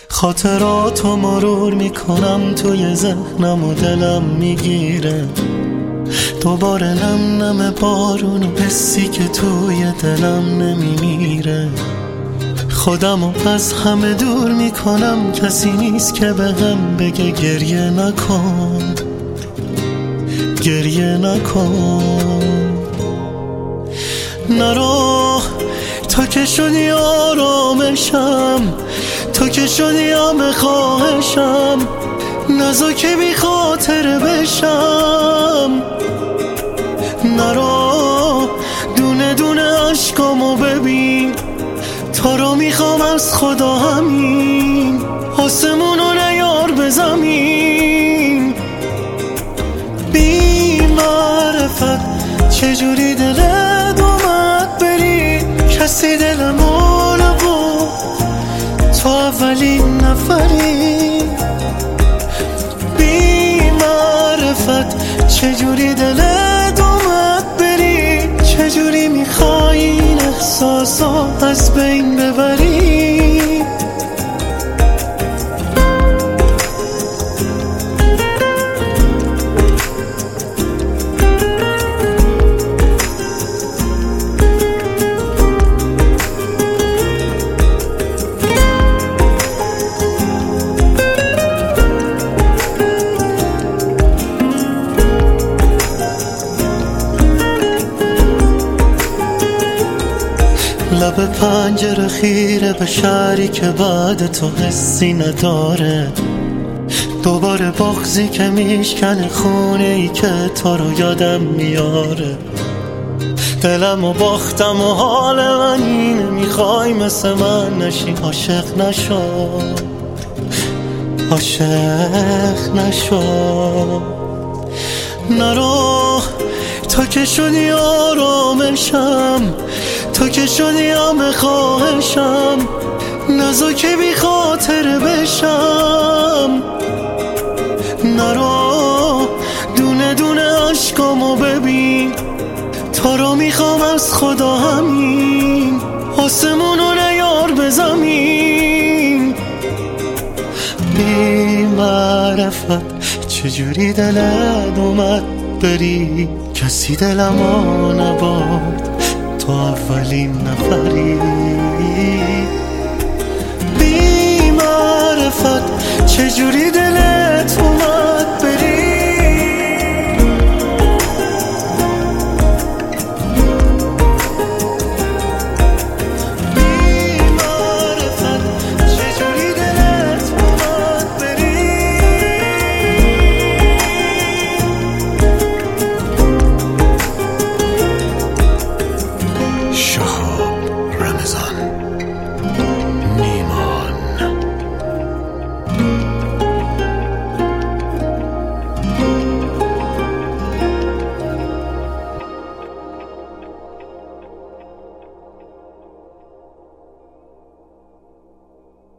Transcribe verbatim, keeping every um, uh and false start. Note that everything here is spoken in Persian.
خاطراتو مرور میکنم توی ذهنم و دلم میگیره دوباره نم نم بارون و حسی که توی دلم نمیمیره. خودمو از همه دور میکنم، کسی نیست که بهم بگه گریه نکن گریه نکن. نرو تا که شدی آرامشم، تو که شدی همه خواهشم، نزا که بی خاطر بشم. نرو دونه دونه عشقامو ببین، تا رو میخوام از خدا همین، آسمونو نیار به زمین. بی معرفت چجوری دلت اومد بری، کسی دلمو نبود تو اولین نفری. بی معرفت چجوری دلت اومد بری، چجوری میخوای این احساسا از بین ببری. لب پنجره خیره به شهری که بعد تو حسی نداره، دوباره بغضی که میشکنه خونه ای که تو رو یادم میاره. دلم و باختم و حال من اینه، میخوای مثل من نشی، عاشق نشو عاشق نشو. نرو تا که شدی آرامشم، تو که شدی همه خواهشم، نزا که بی خاطر بشم. نرو دونه دونه عشقامو ببین، تا رو میخوام از خدا همین، آسمونو نیار به زمین. بی معرفت چجوری دلت اومد بری، کسی دلمو نبرد تو اولین نفری. بی معرفت چجوری دلت اومد